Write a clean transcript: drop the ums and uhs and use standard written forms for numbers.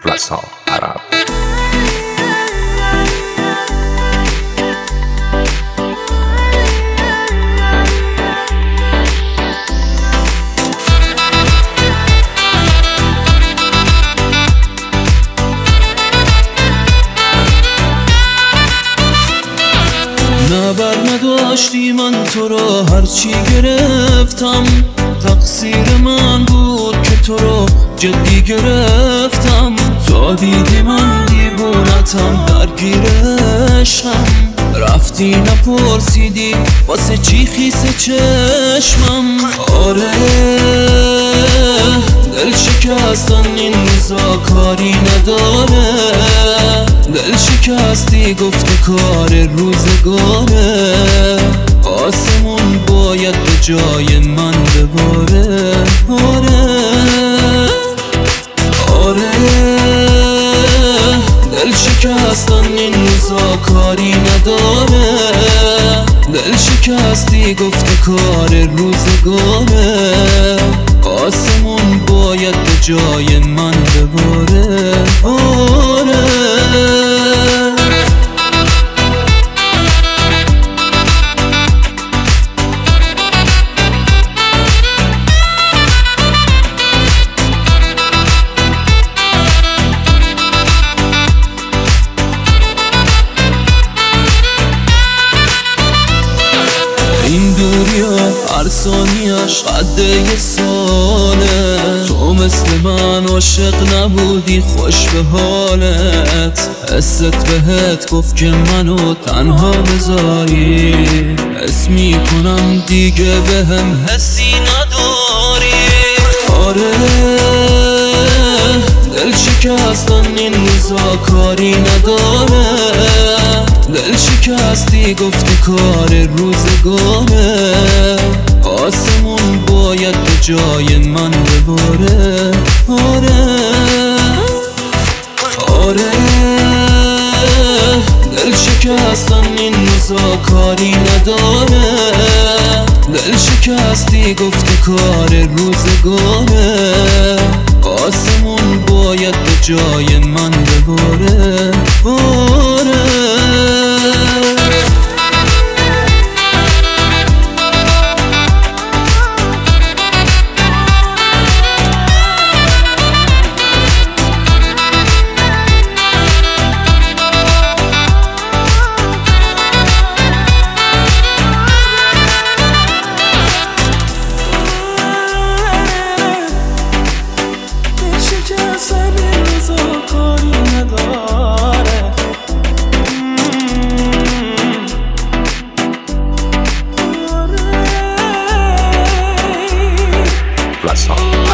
رسا عرب. نبر نداشتی من تو را هرچی گرفتم، تقصیر من بود که تو رو جدی گرفتم. تا دیدی من دیوونتم درگیر عشقم، رفتی نپرسیدی واسه چی خیس چشمم. آره دل شکستن این روزا کاری نداره، دل شکستی گفتی کار روزگاره. آسمون باید به جای من بباره. آره دل شکستن این روزا کاری نداره، دل شکستی گفتی کار روزگاره. آسمون باید به جای من بباره. این دوریا هر ثانیش قد یه ساله، تو مثل من عاشق نبودی خوش به حالت. حست بهت گفت که منو تنها بذاری، حس میکنم دیگه بهم حسی نداری. آره دل شکستن این روزا کاری نداره، دل شکستی گفتی کار روزگاره. آسمون باید به جای من بباره. آره دل شکستن این روزا کاری نداره، دل شکستی گفتی کار روزگاره. آسمون باید به جای من بباره. رسا